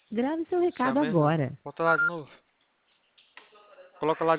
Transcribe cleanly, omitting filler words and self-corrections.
Grave seu Isso é a recado mesma. agora. Bota lá de novo. Coloca lá